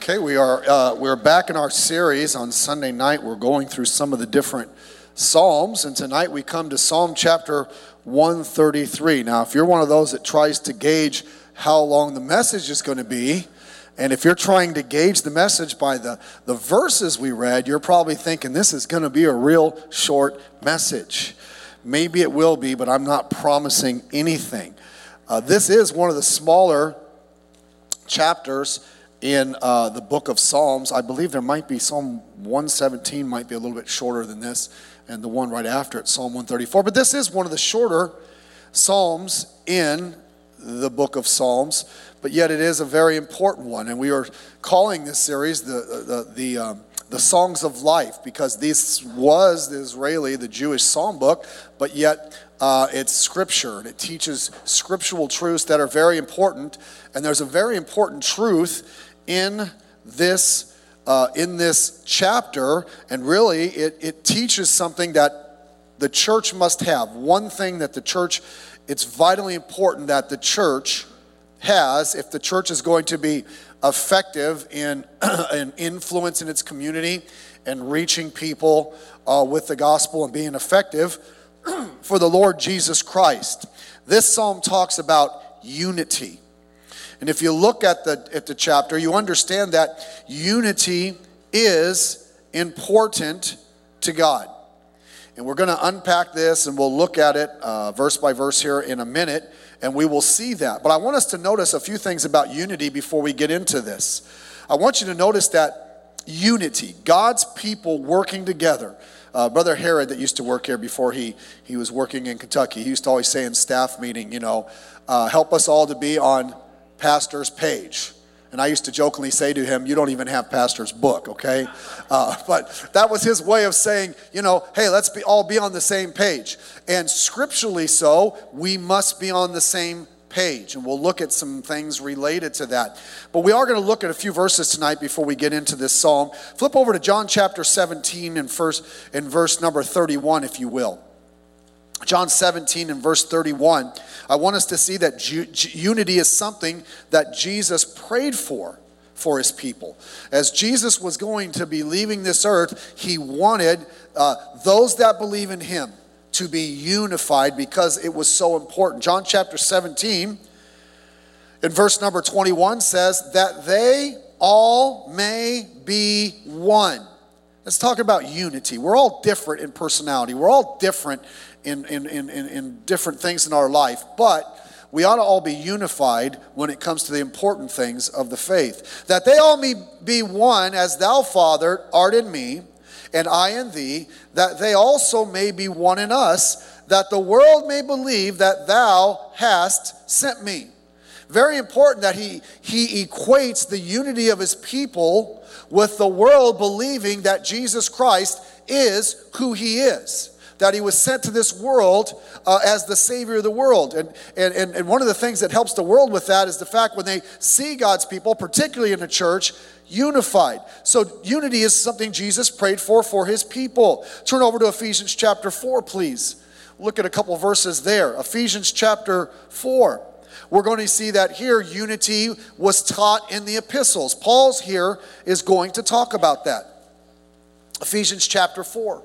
Okay, we're back in our series on Sunday night. We're going through some of the different Psalms, and tonight we come to Psalm chapter 133. Now, if you're one of those that tries to gauge how long the message is going to be, and if you're trying to gauge the message by the verses we read, you're probably thinking this is going to be a real short message. Maybe it will be, but I'm not promising anything. This is one of the smaller chapters in the book of Psalms. I believe there might be Psalm 117 might be a little bit shorter than this, and the one right after it, Psalm 134. But this is one of the shorter Psalms in the book of Psalms, but yet it is a very important one. And we are calling this series the Songs of Life, because this was the Jewish psalm book, but yet it's scripture, and it teaches scriptural truths that are very important. And there's a very important truth in this chapter, and really it teaches something that the church must have. One thing that it's vitally important that the church has, if the church is going to be effective in influence in its community and reaching people with the gospel and being effective for the Lord Jesus Christ. This psalm talks about unity. And if you look at the chapter, you understand that unity is important to God. And we're going to unpack this, and we'll look at it verse by verse here in a minute, and we will see that. But I want us to notice a few things about unity before we get into this. I want you to notice that unity, God's people working together. Brother Herod, that used to work here before he was working in Kentucky, he used to always say in staff meeting, help us all to be on pastor's page. And I used to jokingly say to him, you don't even have pastor's book, okay? But that was his way of saying, hey, let's all be on the same page. And scripturally so, we must be on the same page. And we'll look at some things related to that. But we are going to look at a few verses tonight before we get into this psalm. Flip over to John chapter 17 and verse number 31, if you will. John 17 and verse 31. I want us to see that unity is something that Jesus prayed for his people. As Jesus was going to be leaving this earth, he wanted those that believe in him to be unified because it was so important. John chapter 17 in verse number 21 says that they all may be one. Let's talk about unity. We're all different in personality. We're all different in different things in our life, but we ought to all be unified when it comes to the important things of the faith. That they all may be one, as thou, Father, art in me, and I in thee, that they also may be one in us, that the world may believe that thou hast sent me. Very important that he equates the unity of his people with the world believing that Jesus Christ is who he is. That he was sent to this world as the Savior of the world. And one of the things that helps the world with that is the fact when they see God's people, particularly in the church, unified. So unity is something Jesus prayed for his people. Turn over to Ephesians chapter 4, please. Look at a couple verses there. Ephesians chapter 4. We're going to see that here unity was taught in the epistles. Paul's here is going to talk about that. Ephesians chapter 4.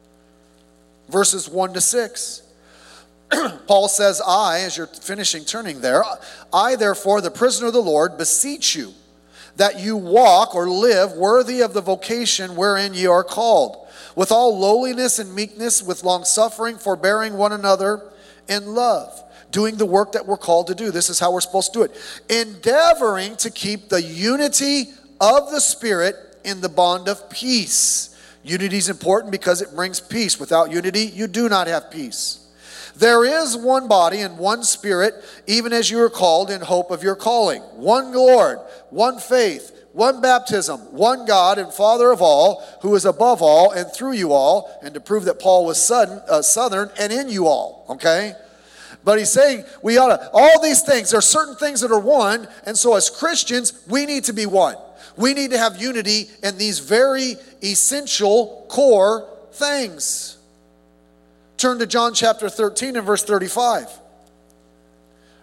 Verses 1 to 6. Paul says, as you're turning there, I therefore, the prisoner of the Lord, beseech you that you walk or live worthy of the vocation wherein ye are called, with all lowliness and meekness, with long suffering, forbearing one another in love, doing the work that we're called to do. This is how we're supposed to do it. Endeavoring to keep the unity of the Spirit in the bond of peace. Unity is important because it brings peace. Without unity, you do not have peace. There is one body and one Spirit, even as you are called in hope of your calling. One Lord, one faith, one baptism, one God and Father of all, who is above all and through you all. And to prove that Paul was Southern and in you all, okay? But he's saying we ought to, all these things, there are certain things that are one, and so as Christians, we need to be one. We need to have unity in these very essential core things. Turn to John chapter 13 and verse 35.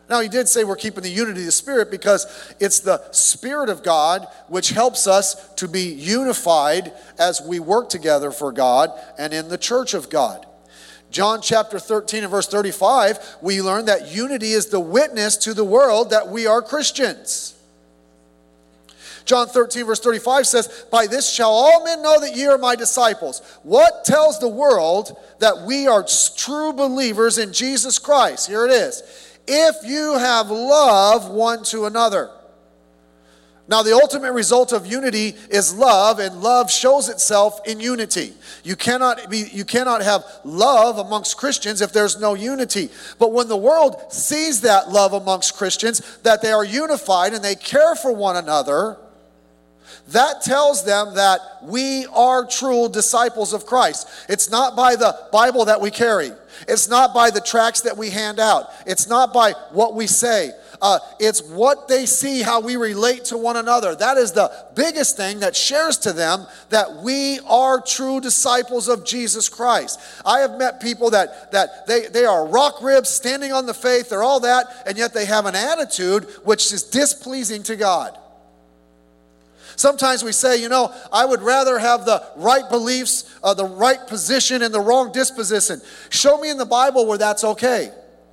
Now, he did say we're keeping the unity of the Spirit because it's the Spirit of God which helps us to be unified as we work together for God and in the church of God. John chapter 13 and verse 35, we learn that unity is the witness to the world that we are Christians. John 13 verse 35 says, by this shall all men know that ye are my disciples. What tells the world that we are true believers in Jesus Christ? Here it is. If you have love one to another. Now, the ultimate result of unity is love, and love shows itself in unity. You cannot have love amongst Christians if there's no unity. But when the world sees that love amongst Christians, that they are unified and they care for one another, that tells them that we are true disciples of Christ. It's not by the Bible that we carry. It's not by the tracts that we hand out. It's not by what we say. It's what they see, how we relate to one another. That is the biggest thing that shares to them that we are true disciples of Jesus Christ. I have met people that they are rock ribs, standing on the faith, they're all that, and yet they have an attitude which is displeasing to God. Sometimes we say, I would rather have the right beliefs, the right position, and the wrong disposition. Show me in the Bible where that's okay.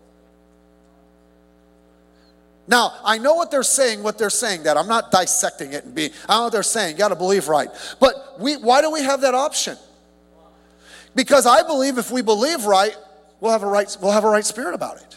Now, I know what they're saying that. I'm not dissecting it I know what they're saying. You got to believe right. But why do we have that option? Because I believe if we believe right, we'll have a right spirit about it.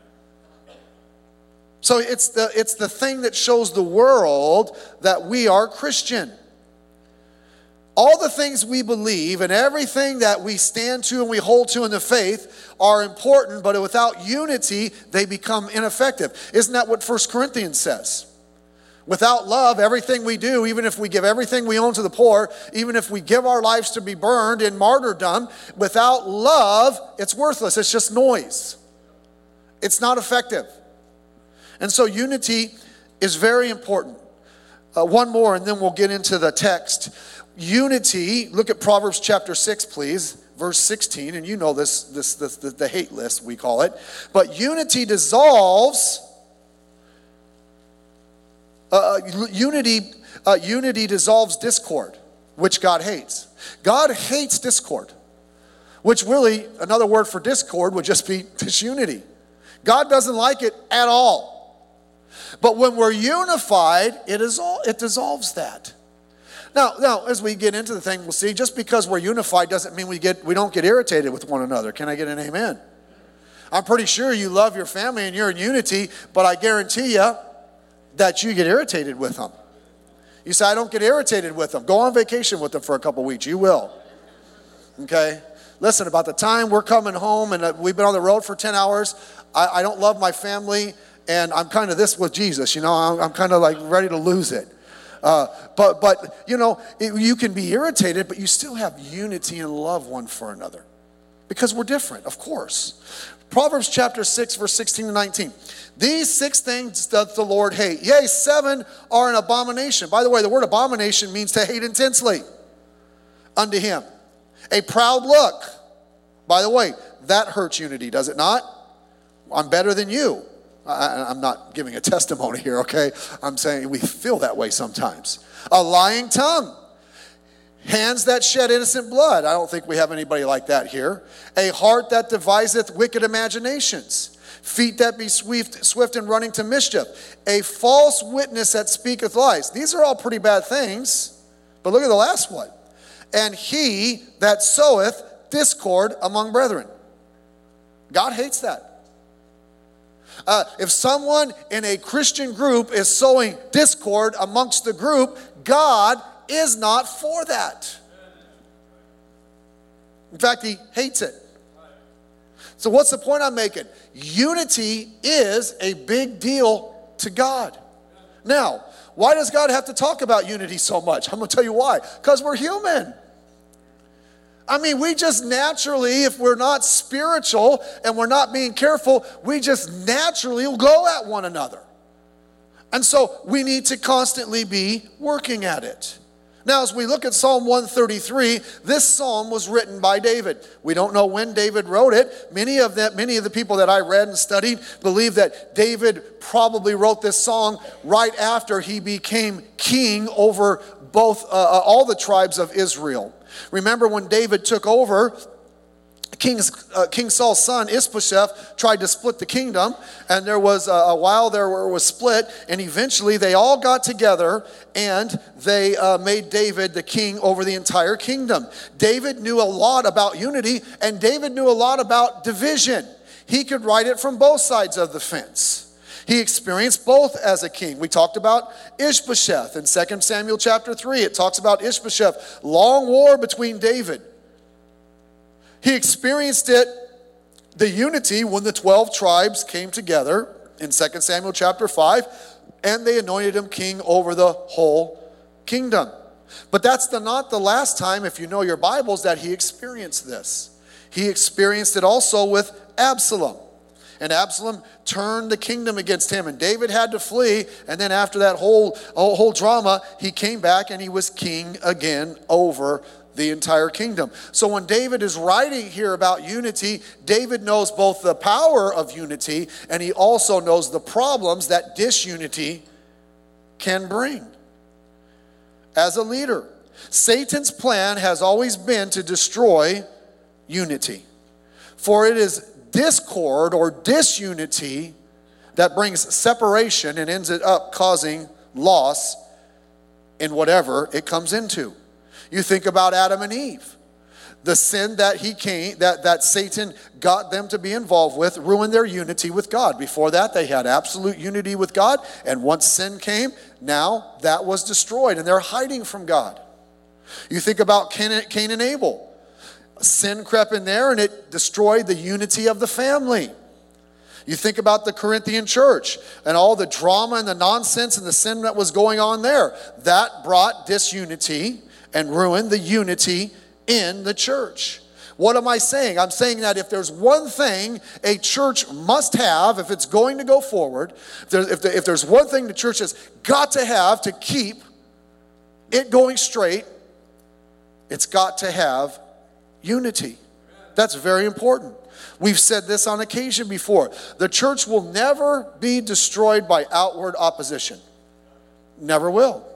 So it's the thing that shows the world that we are Christian. All the things we believe and everything that we stand to and we hold to in the faith are important, but without unity, they become ineffective. Isn't that what 1 Corinthians says? Without love, everything we do, even if we give everything we own to the poor, even if we give our lives to be burned in martyrdom, without love, it's worthless. It's just noise. It's not effective. And so unity is very important. One more, and then we'll get into the text. Unity, look at Proverbs chapter 6, please, verse 16, and you know this the hate list, we call it. But unity dissolves, unity dissolves discord, which God hates. God hates discord, which really, another word for discord would just be disunity. God doesn't like it at all. But when we're unified, it dissolves that. Now, as we get into the thing, we'll see, just because we're unified doesn't mean we don't get irritated with one another. Can I get an amen? I'm pretty sure you love your family and you're in unity, but I guarantee you that you get irritated with them. You say, I don't get irritated with them. Go on vacation with them for a couple weeks. You will. Okay? Listen, about the time we're coming home and we've been on the road for 10 hours, I don't love my family, and I'm kind of this with Jesus. I'm kind of like ready to lose it. But you can be irritated, but you still have unity and love one for another. Because we're different, of course. Proverbs chapter 6, verse 16 to 19. These 6 things doth the Lord hate. Yea, 7 are an abomination. By the way, the word abomination means to hate intensely unto him. A proud look. By the way, that hurts unity, does it not? I'm better than you. I'm not giving a testimony here, okay? I'm saying we feel that way sometimes. A lying tongue. Hands that shed innocent blood. I don't think we have anybody like that here. A heart that deviseth wicked imaginations. Feet that be swift in running to mischief. A false witness that speaketh lies. These are all pretty bad things. But look at the last one. And he that soweth discord among brethren. God hates that. If someone in a Christian group is sowing discord amongst the group, God is not for that. In fact, he hates it. So what's the point I'm making? Unity is a big deal to God. Now, why does God have to talk about unity so much? I'm going to tell you why. Because we're human. I mean, we just naturally, if we're not spiritual and we're not being careful, we just naturally will go at one another. And so we need to constantly be working at it. Now, as we look at Psalm 133, this psalm was written by David. We don't know when David wrote it. Many of the people that I read and studied believe that David probably wrote this song right after he became king over both all the tribes of Israel. Remember when David took over, King Saul's son Ishbosheth tried to split the kingdom, and there was a while there where it was split, and eventually they all got together and they made David the king over the entire kingdom. David knew a lot about unity, and David knew a lot about division. He could write it from both sides of the fence. He experienced both as a king. We talked about Ishbosheth in 2 Samuel chapter 3. It talks about Ishbosheth, long war between David. He experienced it, the unity, when the 12 tribes came together in 2 Samuel chapter 5, and they anointed him king over the whole kingdom. But that's not the last time, if you know your Bibles, that he experienced this. He experienced it also with Absalom. And Absalom turned the kingdom against him, and David had to flee. And then after that whole drama, he came back and he was king again over the entire kingdom. So when David is writing here about unity, David knows both the power of unity and he also knows the problems that disunity can bring. As a leader, Satan's plan has always been to destroy unity. For it is discord or disunity that brings separation and ends up causing loss in whatever it comes into. You think about Adam and Eve. The sin that that Satan got them to be involved with ruined their unity with God. Before that, they had absolute unity with God. And once sin came, now that was destroyed. And they're hiding from God. You think about Cain and Abel. Sin crept in there and it destroyed the unity of the family. You think about the Corinthian church and all the drama and the nonsense and the sin that was going on there. That brought disunity and ruined the unity in the church. What am I saying? I'm saying that if there's one thing a church must have, if it's going to go forward, if there's one thing the church has got to have to keep it going straight, it's got to have unity. That's very important. We've said this on occasion before. The church will never be destroyed by outward opposition. Never will.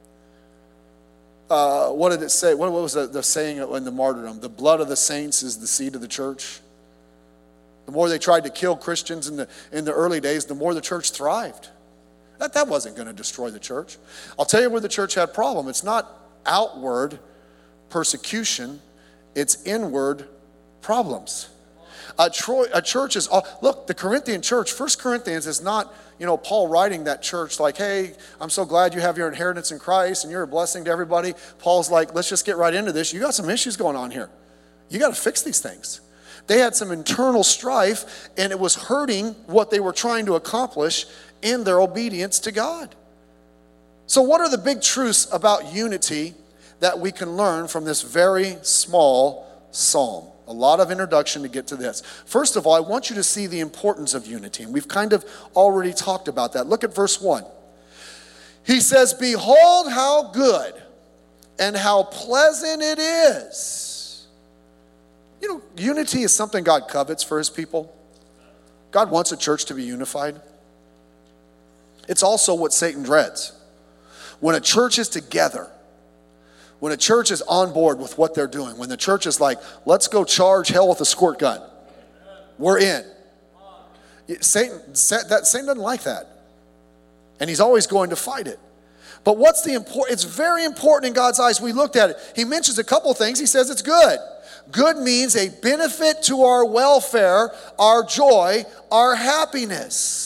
What did it say? What was the saying in the martyrdom? The blood of the saints is the seed of the church. The more they tried to kill Christians in the early days, the more the church thrived. That wasn't going to destroy the church. I'll tell you where the church had a problem. It's not outward persecution. It's inward problems. A church is, look, the Corinthian church, 1 Corinthians is not, Paul writing that church like, hey, I'm so glad you have your inheritance in Christ and you're a blessing to everybody. Paul's like, let's just get right into this. You got some issues going on here. You got to fix these things. They had some internal strife and it was hurting what they were trying to accomplish in their obedience to God. So what are the big truths about unity that we can learn from this very small psalm? A lot of introduction to get to this. First of all, I want you to see the importance of unity. And we've kind of already talked about that. Look at verse 1. He says, behold how good and how pleasant it is. Unity is something God covets for his people. God wants a church to be unified. It's also what Satan dreads. When a church is together, when a church is on board with what they're doing, when the church is like, let's go charge hell with a squirt gun, we're in. Satan doesn't like that. And he's always going to fight it. But what's the important? It's very important in God's eyes. We looked at it. He mentions a couple things. He says it's good. Good means a benefit to our welfare, our joy, our happiness.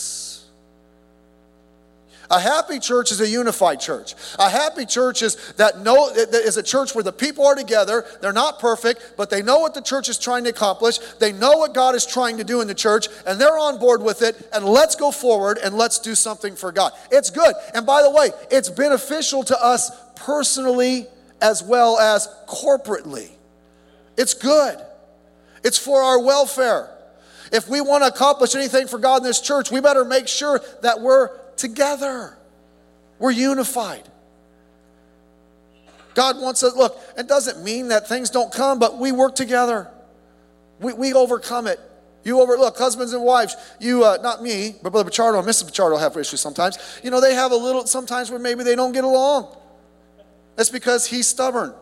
A happy church is a unified church. A happy church is a church where the people are together. They're not perfect, but they know what the church is trying to accomplish. They know what God is trying to do in the church, and they're on board with it, and let's go forward and let's do something for God. It's good. And by the way, it's beneficial to us personally as well as corporately. It's good. It's for our welfare. If we want to accomplish anything for God in this church, we better make sure that we're together. We're unified. God wants us, look, it doesn't mean that things don't come, but we work together. We overcome it. Look, husbands and wives, not me, but Brother Pichardo and Mrs. Pichardo have issues sometimes. They have sometimes where maybe they don't get along. That's because he's stubborn.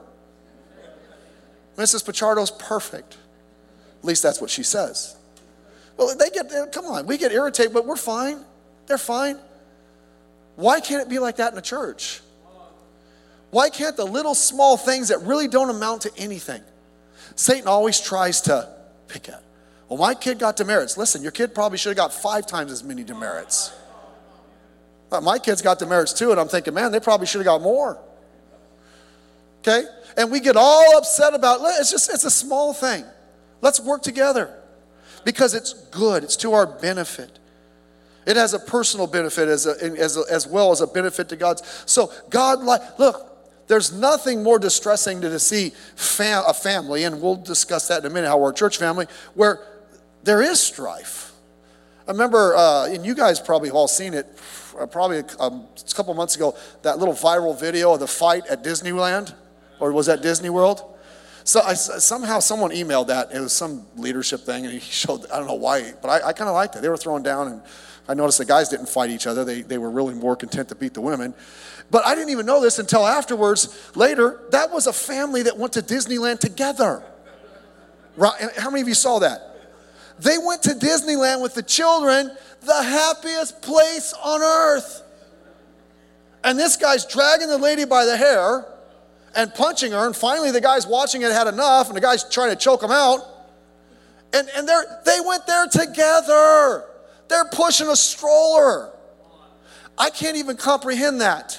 Mrs. Pichardo's perfect. At least that's what she says. Well, come on, we get irritated, but we're fine. They're fine. Why can't it be like that in the church? Why can't the little small things that really don't amount to anything? Satan always tries to pick at. Well, my kid got demerits. Listen, your kid probably should have got 5 times as many demerits. My kids got demerits too, and I'm thinking, man, they probably should have got more. Okay? And we get all upset about it. It's a small thing. Let's work together because it's good. It's to our benefit. It has a personal benefit as well as a benefit to God's. So look, there's nothing more distressing to see a family, and we'll discuss that in a minute, how we're a church family, where there is strife. I remember, and you guys probably have all seen it, probably a couple months ago, that little viral video of the fight at Disneyland, or was that Disney World? So somehow someone emailed that. It was some leadership thing, and he showed, I don't know why, but I kind of liked it. They were throwing down, and I noticed the guys didn't fight each other. They were really more content to beat the women. But I didn't even know this until afterwards, later. That was a family that went to Disneyland together. Right? And how many of you saw that? They went to Disneyland with the children, the happiest place on earth. And this guy's dragging the lady by the hair and punching her, and finally the guy's watching it had enough, and the guy's trying to choke him out. And they went there together. They're pushing a stroller. I can't even comprehend that.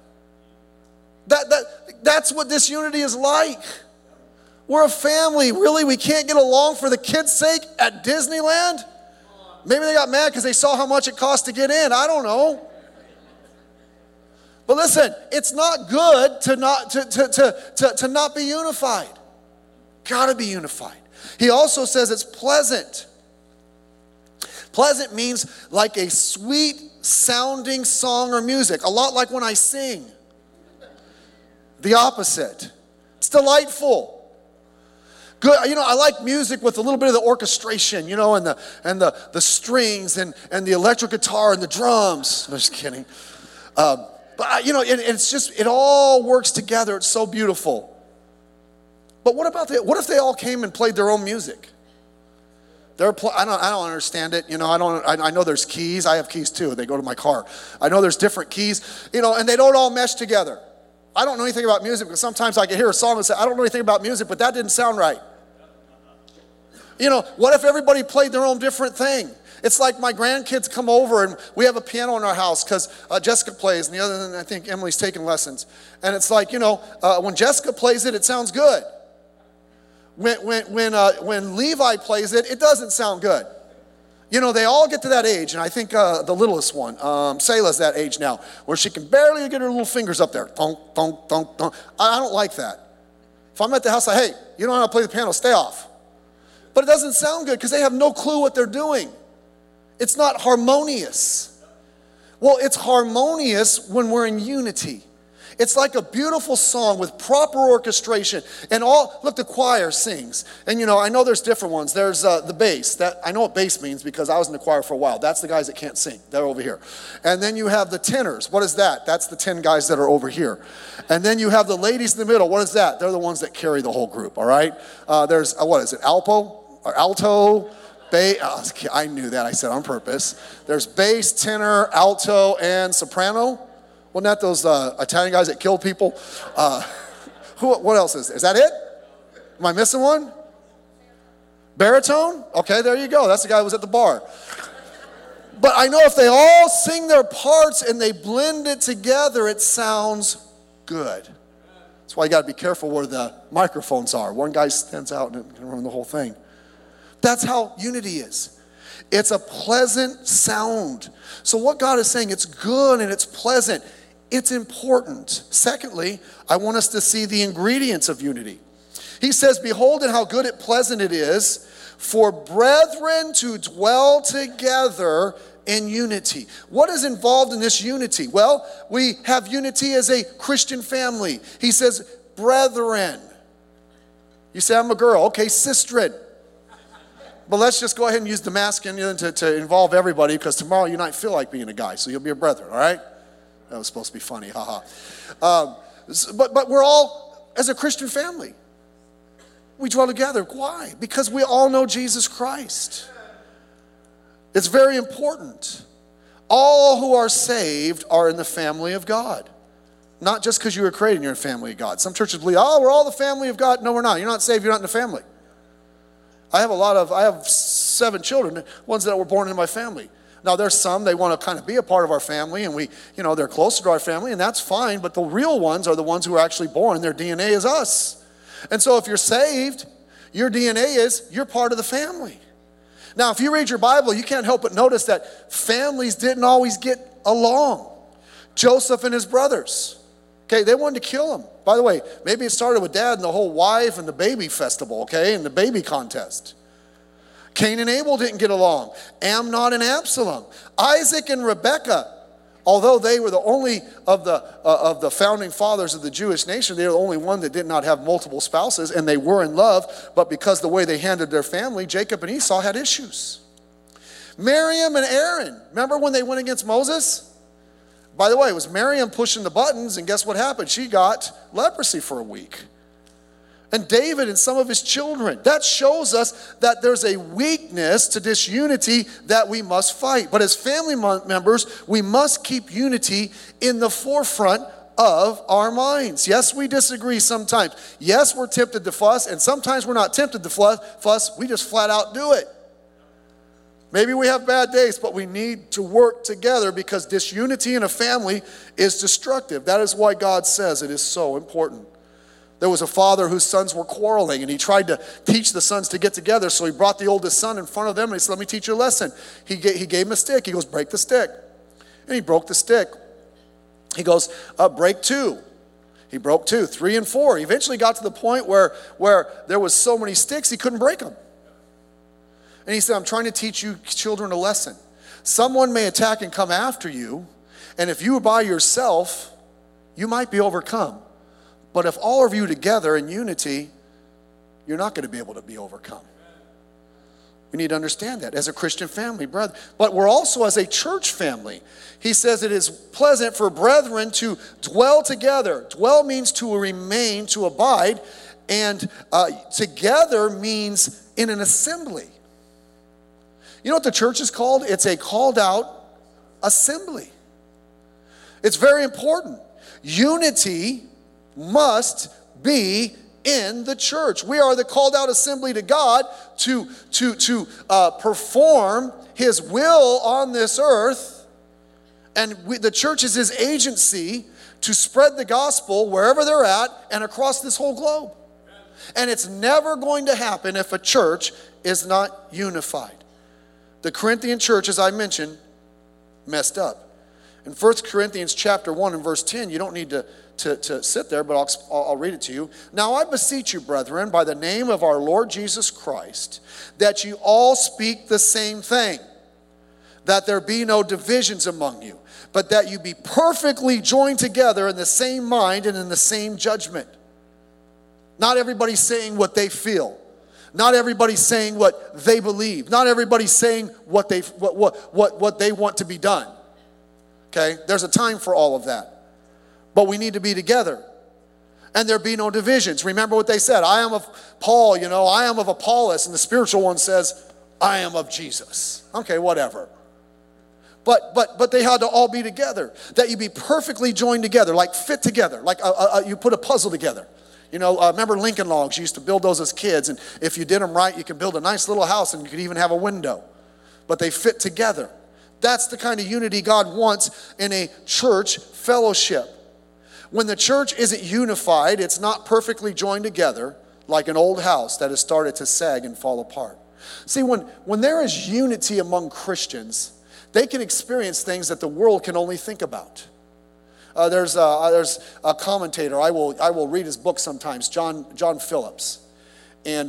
That's what this unity is like. We're a family. Really, we can't get along for the kids' sake at Disneyland? Maybe they got mad because they saw how much it cost to get in. I don't know. But listen, it's not good to not be unified. Got to be unified. He also says it's pleasant. Pleasant means like a sweet sounding song or music, a lot like when I sing. The opposite. It's delightful. Good, I like music with a little bit of the orchestration, and the strings and the electric guitar and the drums. I'm just kidding. But it's just, it all works together. It's so beautiful. But what if they all came and played their own music? I don't understand it. I know there's keys. I have keys too. They go to my car. I know there's different keys, and they don't all mesh together. I don't know anything about music, but sometimes I can hear a song and say, I don't know anything about music, but that didn't sound right. What if everybody played their own different thing? It's like my grandkids come over and we have a piano in our house because Jessica plays, and the other, I think Emily's taking lessons. And it's like, when Jessica plays it, it sounds good. When Levi plays it, it doesn't sound good. They all get to that age, and I think the littlest one, Selah's that age now, where she can barely get her little fingers up there. Thunk, thunk, thunk, thunk. I don't like that. If I'm at the house, hey, you don't know how to play the piano, stay off. But it doesn't sound good because they have no clue what they're doing. It's not harmonious. Well, it's harmonious when we're in unity. It's like a beautiful song with proper orchestration. And look, the choir sings. And I know there's different ones. There's the bass. I know what bass means because I was in the choir for a while. That's the guys that can't sing. They're over here. And then you have the tenors. What is that? That's the 10 guys that are over here. And then you have the ladies in the middle. What is that? They're the ones that carry the whole group, all right? There's, what is it, alto, bass. I knew that. I said on purpose. There's bass, tenor, alto, and soprano. Wasn't that those Italian guys that kill people? What else is there? Is that it? Am I missing one? Baritone? Okay, there you go. That's the guy who was at the bar. But I know if they all sing their parts and they blend it together, it sounds good. That's why you got to be careful where the microphones are. One guy stands out and can run the whole thing. That's how unity is. It's a pleasant sound. So what God is saying, it's good and it's pleasant. It's important. Secondly, I want us to see the ingredients of unity. He says, behold, and how good and pleasant it is for brethren to dwell together in unity. What is involved in this unity? Well, we have unity as a Christian family. He says, brethren. You say, I'm a girl. Okay, sistren. But let's just go ahead and use the masculine to involve everybody, because tomorrow you might feel like being a guy, so you'll be a brethren, all right? That was supposed to be funny, haha. But we're all, as a Christian family, we dwell together. Why? Because we all know Jesus Christ. It's very important. All who are saved are in the family of God. Not just because you were created, you're in the family of God. Some churches believe, oh, we're all the family of God. No, we're not. You're not saved, you're not in the family. I have 7 children, ones that were born in my family. Now, there's some, they want to kind of be a part of our family, and they're closer to our family, and that's fine, but the real ones are the ones who are actually born. Their DNA is us. And so if you're saved, your DNA is, you're part of the family. Now, if you read your Bible, you can't help but notice that families didn't always get along. Joseph and his brothers, okay, they wanted to kill him. By the way, maybe it started with dad and the whole wife and the baby festival, okay, and the baby contest. Cain and Abel didn't get along. Amnon and Absalom. Isaac and Rebekah, although they were the only of the founding fathers of the Jewish nation, they were the only one that did not have multiple spouses, and they were in love, but because the way they handled their family, Jacob and Esau had issues. Miriam and Aaron, remember when they went against Moses? By the way, it was Miriam pushing the buttons, and guess what happened? She got leprosy for a week. And David and some of his children. That shows us that there's a weakness to disunity that we must fight. But as family members, we must keep unity in the forefront of our minds. Yes, we disagree sometimes. Yes, we're tempted to fuss, and sometimes we're not tempted to fuss. We just flat out do it. Maybe we have bad days, but we need to work together, because disunity in a family is destructive. That is why God says it is so important. There was a father whose sons were quarreling, and he tried to teach the sons to get together, so he brought the oldest son in front of them, and he said, let me teach you a lesson. He gave him a stick. He goes, break the stick. And he broke the stick. He goes, break 2. He broke 2, 3, and 4. He eventually got to the point where there was so many sticks, he couldn't break them. And he said, I'm trying to teach you children a lesson. Someone may attack and come after you, and if you were by yourself, you might be overcome. But if all of you together in unity, you're not going to be able to be overcome. We need to understand that as a Christian family, brother. But we're also as a church family. He says it is pleasant for brethren to dwell together. Dwell means to remain, to abide. And together means in an assembly. You know what the church is called? It's a called out assembly. It's very important. Unity must be in the church. We are the called out assembly to God to perform his will on this earth. And the church is his agency to spread the gospel wherever they're at and across this whole globe. And it's never going to happen if a church is not unified. The Corinthian church, as I mentioned, messed up. In 1 Corinthians chapter 1 and verse 10, you don't need to sit there, but I'll read it to you. Now I beseech you, brethren, by the name of our Lord Jesus Christ, that you all speak the same thing, that there be no divisions among you, but that you be perfectly joined together in the same mind and in the same judgment. Not everybody's saying what they feel. Not everybody's saying what they believe. Not everybody's saying what they want to be done. Okay? There's a time for all of that. But we need to be together. And there be no divisions. Remember what they said. I am of Paul, I am of Apollos. And the spiritual one says, I am of Jesus. Okay, whatever. But they had to all be together. That you be perfectly joined together, like fit together. Like you put a puzzle together. Remember Lincoln Logs? You used to build those as kids. And if you did them right, you could build a nice little house and you could even have a window. But they fit together. That's the kind of unity God wants in a church fellowship. When the church isn't unified, it's not perfectly joined together like an old house that has started to sag and fall apart. See, when there is unity among Christians, they can experience things that the world can only think about. There's a commentator, I will read his book sometimes, John Phillips. And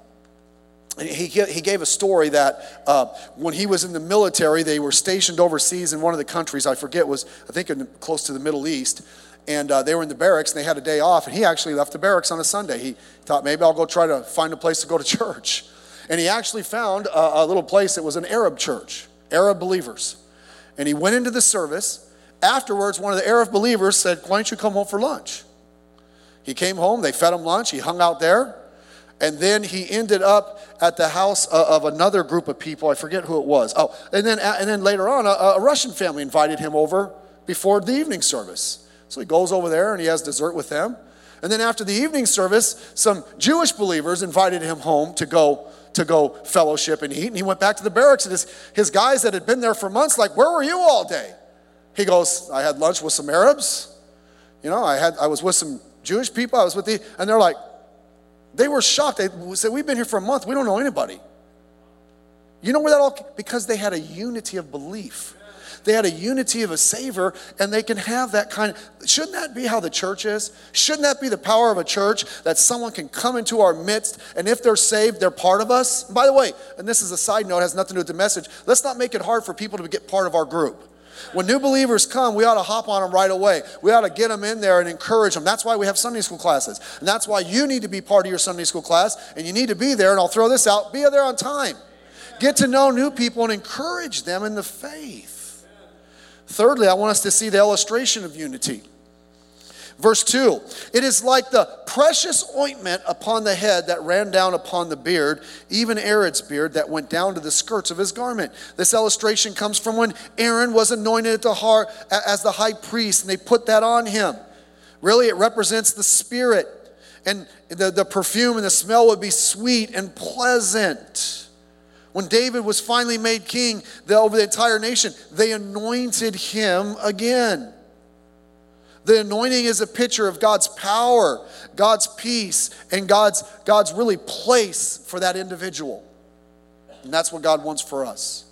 he gave a story that when he was in the military, they were stationed overseas in one of the countries, I think close to the Middle East. And they were in the barracks, and they had a day off, and he actually left the barracks on a Sunday. He thought, maybe I'll go try to find a place to go to church. And he actually found a little place that was an Arab church, Arab believers. And he went into the service. Afterwards, one of the Arab believers said, why don't you come home for lunch? He came home, they fed him lunch, he hung out there, and then he ended up at the house of another group of people. I forget who it was. Oh, and then later on, a Russian family invited him over before the evening service. So he goes over there and he has dessert with them. And then after the evening service, some Jewish believers invited him home to go fellowship and eat. And he went back to the barracks, and his guys that had been there for months, like, where were you all day? He goes, I had lunch with some Arabs. I was with some Jewish people. I was with and they're like, they were shocked. They said, we've been here for a month. We don't know anybody. You know where that all, because they had a unity of belief. They had a unity of a Savior, and they can have that kind of, shouldn't that be how the church is? Shouldn't that be the power of a church, that someone can come into our midst, and if they're saved, they're part of us? By the way, and this is a side note, it has nothing to do with the message, let's not make it hard for people to get part of our group. When new believers come, we ought to hop on them right away. We ought to get them in there and encourage them. That's why we have Sunday school classes. And that's why you need to be part of your Sunday school class, and you need to be there, and I'll throw this out, be there on time. Get to know new people and encourage them in the faith. Thirdly, I want us to see the illustration of unity. Verse 2, it is like the precious ointment upon the head that ran down upon the beard, even Aaron's beard that went down to the skirts of his garment. This illustration comes from when Aaron was anointed as the high priest, and they put that on him. Really, it represents the Spirit, and the perfume and the smell would be sweet and pleasant. When David was finally made king over the entire nation, they anointed him again. The anointing is a picture of God's power, God's peace, and God's really place for that individual. And that's what God wants for us.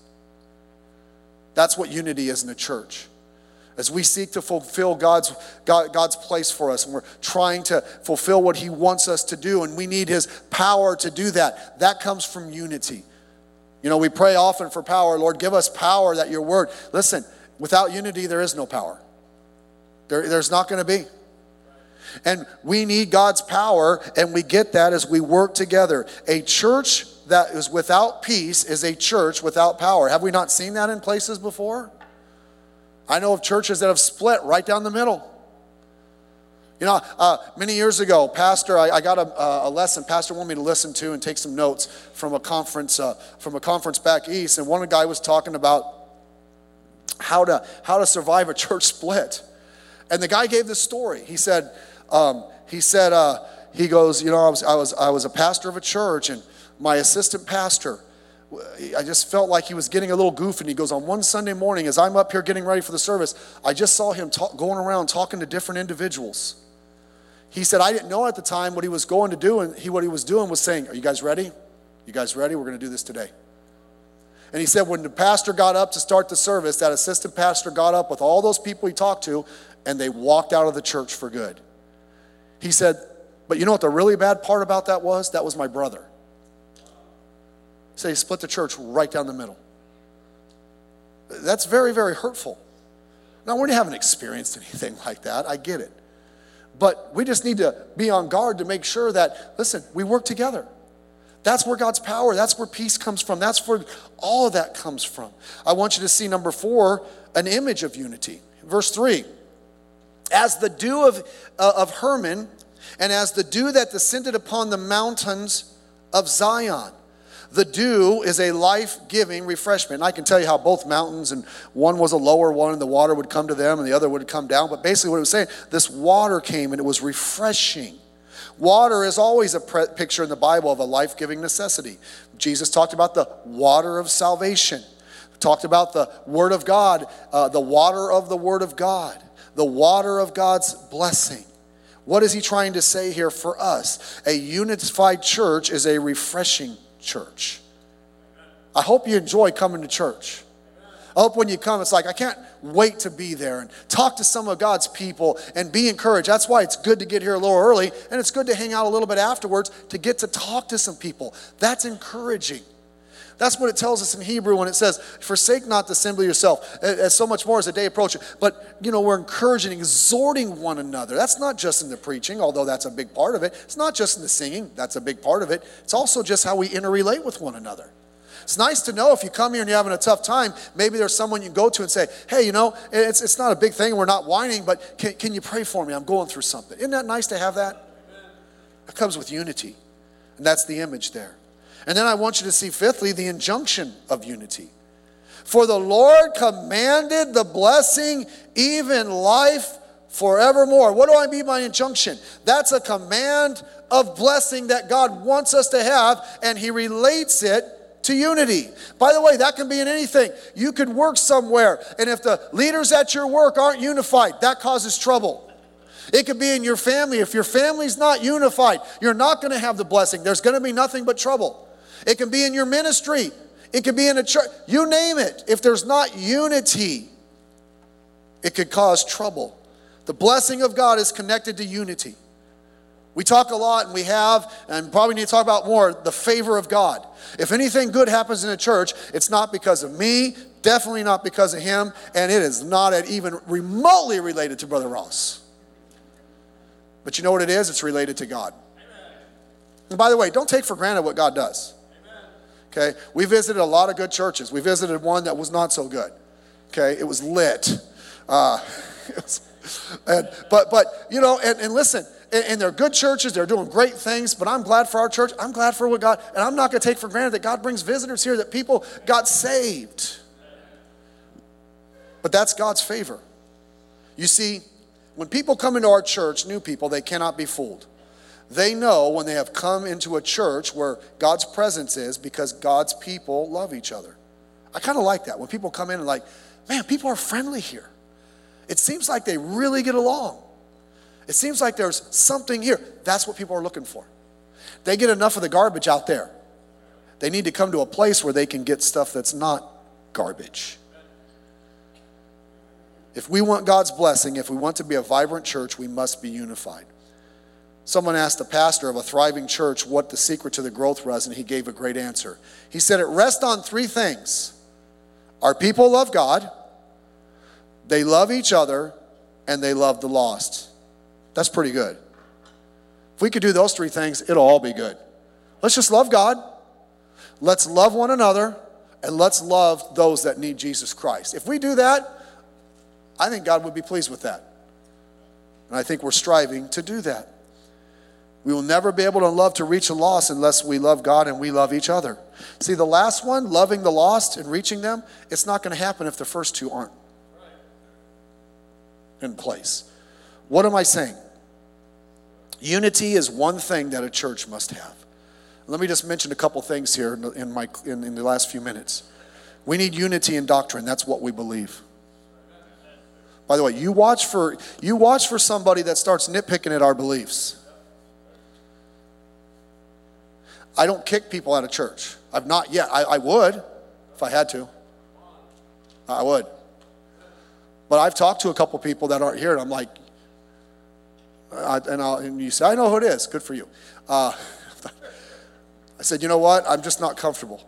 That's what unity is in the church. As we seek to fulfill God's place for us, and we're trying to fulfill what he wants us to do, and we need his power to do that, that comes from unity. We pray often for power. Lord, give us power that your word. Listen, without unity, there is no power. There's not going to be. And we need God's power, and we get that as we work together. A church that is without peace is a church without power. Have we not seen that in places before? I know of churches that have split right down the middle. Many years ago, Pastor, I got a lesson Pastor wanted me to listen to and take some notes from a conference back east. And one guy was talking about how to survive a church split. And the guy gave this story. He said, he goes, I was a pastor of a church, and my assistant pastor, I just felt like he was getting a little goofy. And he goes, on one Sunday morning, as I'm up here getting ready for the service, I just saw him going around talking to different individuals. He said, I didn't know at the time what he was going to do, and what he was doing was saying, are you guys ready? You guys ready? We're going to do this today. And he said when the pastor got up to start the service, that assistant pastor got up with all those people he talked to, and they walked out of the church for good. He said, but you know what the really bad part about that was? That was my brother. So he split the church right down the middle. That's very, very hurtful. Now, we haven't experienced anything like that. I get it. But we just need to be on guard to make sure that, listen, we work together. That's where God's power, that's where peace comes from. That's where all of that comes from. I want you to see, number 4, an image of unity. Verse 3, as the dew of Hermon, and as the dew that descended upon the mountains of Zion. The dew is a life-giving refreshment. And I can tell you how both mountains, and one was a lower one, and the water would come to them, and the other would come down. But basically what it was saying, this water came, and it was refreshing. Water is always a picture in the Bible of a life-giving necessity. Jesus talked about the water of salvation. Talked about the Word of God, the water of the Word of God, the water of God's blessing. What is he trying to say here for us? A unified church is a refreshing church. I hope you enjoy coming to church. I hope when you come, it's like, I can't wait to be there and talk to some of God's people and be encouraged. That's why it's good to get here a little early, and it's good to hang out a little bit afterwards to get to talk to some people. That's encouraging. That's what it tells us in Hebrew when it says, forsake not the assembly yourself, as so much more as the day approaches. But, we're encouraging, exhorting one another. That's not just in the preaching, although that's a big part of it. It's not just in the singing. That's a big part of it. It's also just how we interrelate with one another. It's nice to know if you come here and you're having a tough time, maybe there's someone you can go to and say, hey, it's not a big thing. We're not whining, but can you pray for me? I'm going through something. Isn't that nice to have that? It comes with unity. And that's the image there. And then I want you to see, fifthly, the injunction of unity. For the Lord commanded the blessing, even life forevermore. What do I mean by injunction? That's a command of blessing that God wants us to have, and he relates it to unity. By the way, that can be in anything. You could work somewhere, and if the leaders at your work aren't unified, that causes trouble. It could be in your family. If your family's not unified, you're not going to have the blessing. There's going to be nothing but trouble. It can be in your ministry. It could be in a church. You name it. If there's not unity, it could cause trouble. The blessing of God is connected to unity. We talk a lot, and we have, and probably need to talk about more, the favor of God. If anything good happens in a church, it's not because of me, definitely not because of him, and it is not even remotely related to Brother Ross. But you know what it is? It's related to God. And by the way, don't take for granted what God does. Okay? We visited a lot of good churches. We visited one that was not so good. Okay? It was lit. And listen, and they're good churches. They're doing great things, but I'm glad for our church. I'm glad for what God, and I'm not going to take for granted that God brings visitors here, that people got saved. But that's God's favor. You see, when people come into our church, new people, they cannot be fooled. They know when they have come into a church where God's presence is, because God's people love each other. I kind of like that. When people come in and like, man, people are friendly here. It seems like they really get along. It seems like there's something here. That's what people are looking for. They get enough of the garbage out there. They need to come to a place where they can get stuff that's not garbage. If we want God's blessing, if we want to be a vibrant church, we must be unified. Someone asked the pastor of a thriving church what the secret to the growth was, and he gave a great answer. He said it rests on three things. Our people love God, they love each other, and they love the lost. That's pretty good. If we could do those three things, it'll all be good. Let's just love God. Let's love one another, and let's love those that need Jesus Christ. If we do that, I think God would be pleased with that. And I think we're striving to do that. We will never be able to love to reach the lost unless we love God and we love each other. See, the last one, loving the lost and reaching them, it's not going to happen if the first two aren't in place. What am I saying? Unity is one thing that a church must have. Let me just mention a couple things here in the last few minutes. We need unity in doctrine. That's what we believe. By the way, you watch for somebody that starts nitpicking at our beliefs. I don't kick people out of church. I've not yet. I would if I had to. I would. But I've talked to a couple people that aren't here, and I'm like, and you say, I know who it is. Good for you. I said, you know what? I'm just not comfortable.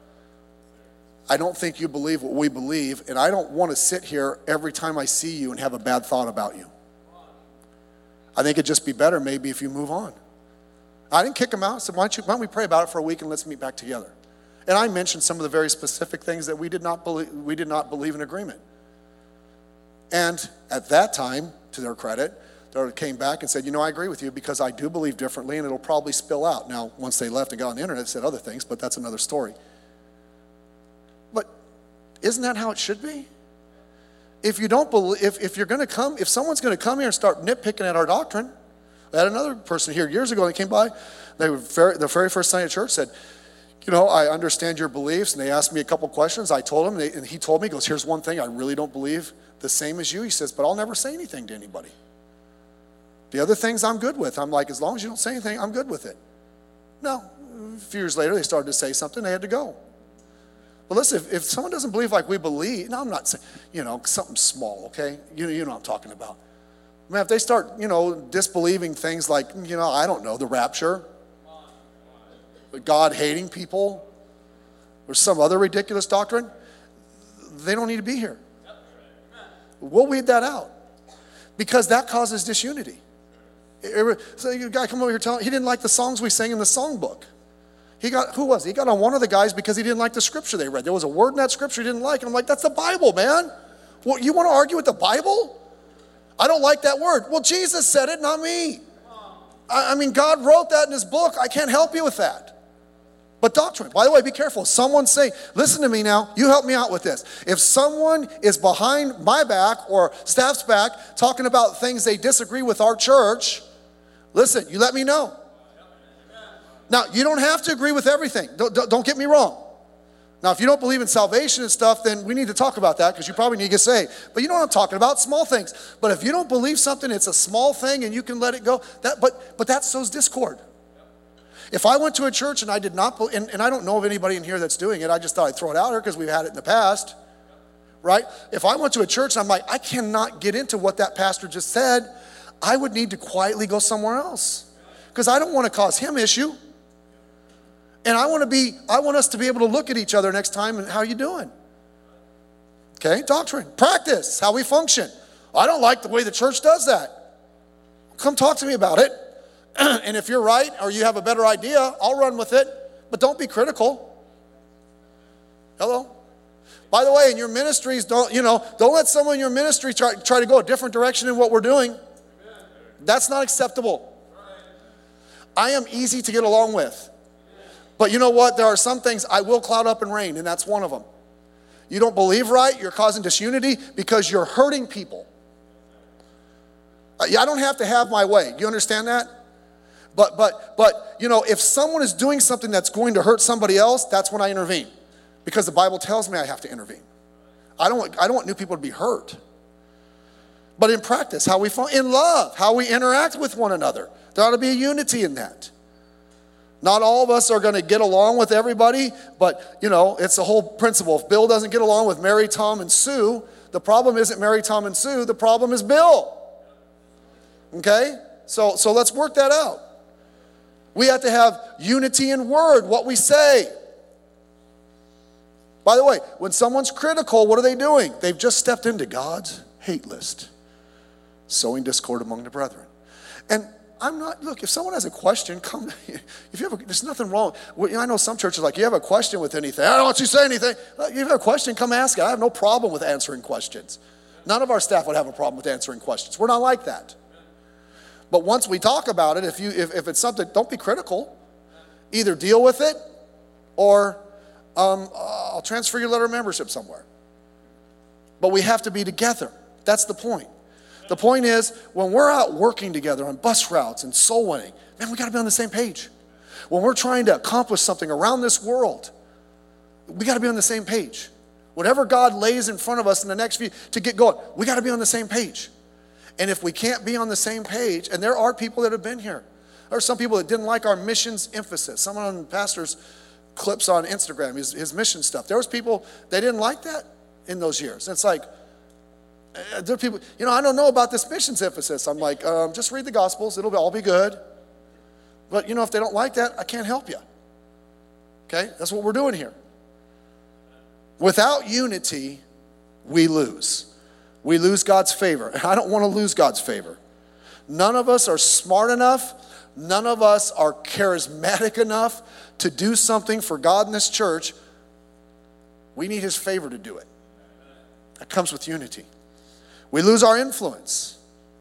I don't think you believe what we believe, and I don't want to sit here every time I see you and have a bad thought about you. I think it'd just be better maybe if you move on. I didn't kick him out. I said, why don't we pray about it for a week and let's meet back together. And I mentioned some of the very specific things that we did not believe in agreement. And at that time, to their credit, they came back and said, I agree with you because I do believe differently and it'll probably spill out. Now, once they left and got on the internet, they said other things, but that's another story. But isn't that how it should be? If you don't believe, if you're going to come, if someone's going to come here and start nitpicking at our doctrine, I had another person here years ago, they came by, the very first Sunday at church said, I understand your beliefs, and they asked me a couple questions. I told him, and he told me, he goes, here's one thing, I really don't believe the same as you. He says, but I'll never say anything to anybody. The other things I'm good with. I'm like, as long as you don't say anything, I'm good with it. No, a few years later, they started to say something, they had to go. But listen, if someone doesn't believe like we believe, now I'm not saying, something small, okay? You know what I'm talking about. I mean, if they start, disbelieving things like, I don't know, the rapture, God hating people, or some other ridiculous doctrine, they don't need to be here. We'll weed that out because that causes disunity. So a guy come over here telling he didn't like the songs we sang in the songbook. He got on one of the guys because he didn't like the scripture they read. There was a word in that scripture he didn't like, and I'm like, that's the Bible, man. Well, you want to argue with the Bible? I don't like that word. Well, Jesus said it, not me. I mean, God wrote that in his book. I can't help you with that. But doctrine, by the way, be careful. Someone say, listen to me now, you help me out with this. If someone is behind my back or staff's back talking about things they disagree with our church, listen, you let me know. Now, you don't have to agree with everything. Don't get me wrong. Now, if you don't believe in salvation and stuff, then we need to talk about that because you probably need to get saved. But you know what I'm talking about, small things. But if you don't believe something, it's a small thing and you can let it go, but that sows discord. If I went to a church and I did not, and I don't know of anybody in here that's doing it, I just thought I'd throw it out here because we've had it in the past, right? If I went to a church and I'm like, I cannot get into what that pastor just said, I would need to quietly go somewhere else because I don't want to cause him issue. And I want us to be able to look at each other next time and how you doing? Okay, doctrine, practice, how we function. I don't like the way the church does that. Come talk to me about it. And if you're right or you have a better idea, I'll run with it. But don't be critical. Hello? By the way, in your ministries, don't let someone in your ministry try to go a different direction in what we're doing. That's not acceptable. I am easy to get along with. But you know what? There are some things I will cloud up and rain, and that's one of them. You don't believe right, you're causing disunity because you're hurting people. I don't have to have my way. You understand that? But if someone is doing something that's going to hurt somebody else, that's when I intervene. Because the Bible tells me I have to intervene. I don't want new people to be hurt. But in practice, how we in love, how we interact with one another. There ought to be a unity in that. Not all of us are going to get along with everybody, but it's the whole principle. If Bill doesn't get along with Mary, Tom, and Sue, the problem isn't Mary, Tom, and Sue, the problem is Bill. Okay? So let's work that out. We have to have unity in word, what we say. By the way, when someone's critical, what are they doing? They've just stepped into God's hate list, sowing discord among the brethren. And look, if someone has a question, come. There's nothing wrong. I know some churches you have a question with anything. I don't want you to say anything. If you have a question, come ask it. I have no problem with answering questions. None of our staff would have a problem with answering questions. We're not like that. But once we talk about it, if it's something, don't be critical. Either deal with it or I'll transfer your letter of membership somewhere. But we have to be together. That's the point. The point is, when we're out working together on bus routes and soul winning, man, we got to be on the same page. When we're trying to accomplish something around this world, we got to be on the same page. Whatever God lays in front of us in the next few to get going, we got to be on the same page. And if we can't be on the same page, and there are people that have been here. There are some people that didn't like our missions emphasis. Someone on the pastor's clips on Instagram, his mission stuff. There was people, they didn't like that in those years. It's like, there are people, I don't know about this missions emphasis. I'm like, just read the Gospels. It'll all be good. But, if they don't like that, I can't help you. Okay? That's what we're doing here. Without unity, we lose. We lose God's favor. And I don't want to lose God's favor. None of us are smart enough. None of us are charismatic enough to do something for God in this church. We need his favor to do it. That comes with unity. We lose our influence.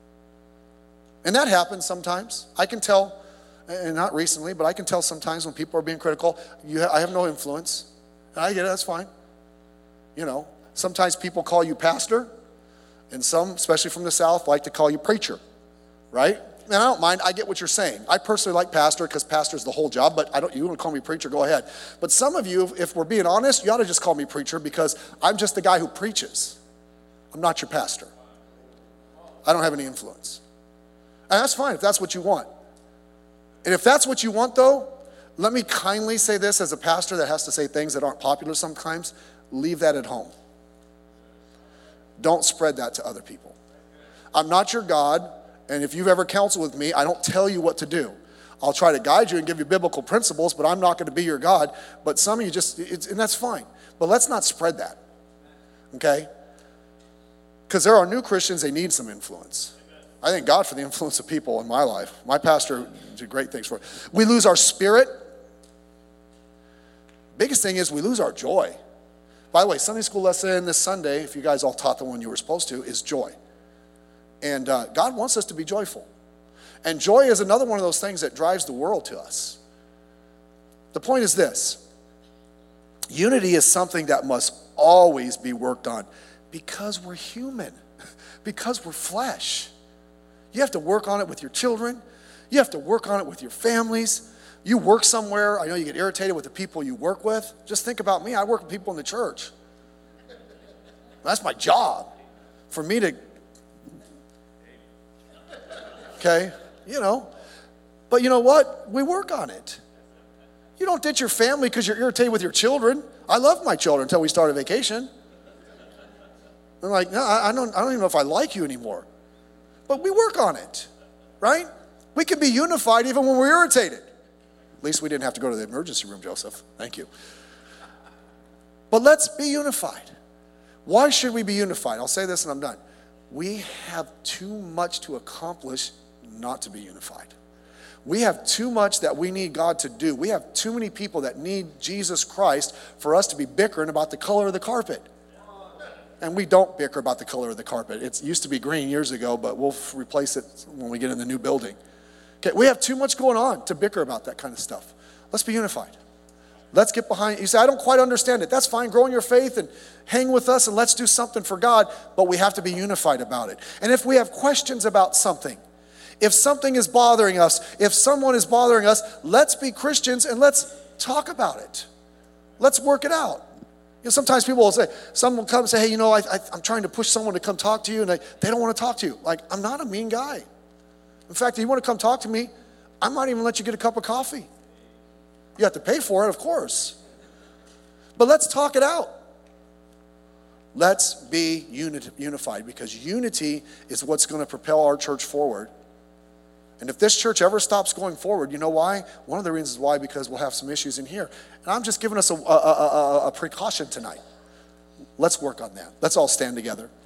And that happens sometimes. I can tell, and not recently, but I can tell sometimes when people are being critical, I have no influence. And I get it, that's fine. Sometimes people call you pastor. And some, especially from the South, like to call you preacher, right? And I don't mind. I get what you're saying. I personally like pastor because pastor's the whole job, but you want to call me preacher, go ahead. But some of you, if we're being honest, you ought to just call me preacher because I'm just the guy who preaches. I'm not your pastor. I don't have any influence. And that's fine if that's what you want. And if that's what you want, though, let me kindly say this as a pastor that has to say things that aren't popular sometimes. Leave that at home. Don't spread that to other people. I'm not your God, and if you've ever counseled with me, I don't tell you what to do. I'll try to guide you and give you biblical principles, but I'm not going to be your God. But some of you and that's fine. But let's not spread that, okay? Because there are new Christians, they need some influence. I thank God for the influence of people in my life. My pastor did great things for it. We lose our spirit. Biggest thing is we lose our joy. By the way, Sunday school lesson this Sunday, if you guys all taught the one you were supposed to, is joy. And God wants us to be joyful. And joy is another one of those things that drives the world to us. The point is this. Unity is something that must always be worked on because we're human, because we're flesh. You have to work on it with your children. You have to work on it with your families. You work somewhere. I know you get irritated with the people you work with. Just think about me. I work with people in the church. That's my job. For me to, okay, But you know what? We work on it. You don't ditch your family because you're irritated with your children. I love my children until we start a vacation. I'm like, no, I don't even know if I like you anymore. But we work on it, right? We can be unified even when we're irritated. At least we didn't have to go to the emergency room, Joseph. Thank you. But let's be unified. Why should we be unified? I'll say this and I'm done. We have too much to accomplish not to be unified. We have too much that we need God to do. We have too many people that need Jesus Christ for us to be bickering about the color of the carpet. And we don't bicker about the color of the carpet. It used to be green years ago, but we'll replace it when we get in the new building. Okay, we have too much going on to bicker about that kind of stuff. Let's be unified. Let's get behind. You say, I don't quite understand it. That's fine. Grow in your faith and hang with us and let's do something for God, but we have to be unified about it. And if we have questions about something, if something is bothering us, if someone is bothering us, let's be Christians and let's talk about it. Let's work it out. Sometimes people will say, someone will come and say, hey, I'm trying to push someone to come talk to you, and they don't want to talk to you. Like, I'm not a mean guy. In fact, if you want to come talk to me, I might even let you get a cup of coffee. You have to pay for it, of course. But let's talk it out. Let's be unified, because unity is what's going to propel our church forward. And if this church ever stops going forward, you know why? One of the reasons why, because we'll have some issues in here. And I'm just giving us a precaution tonight. Let's work on that. Let's all stand together.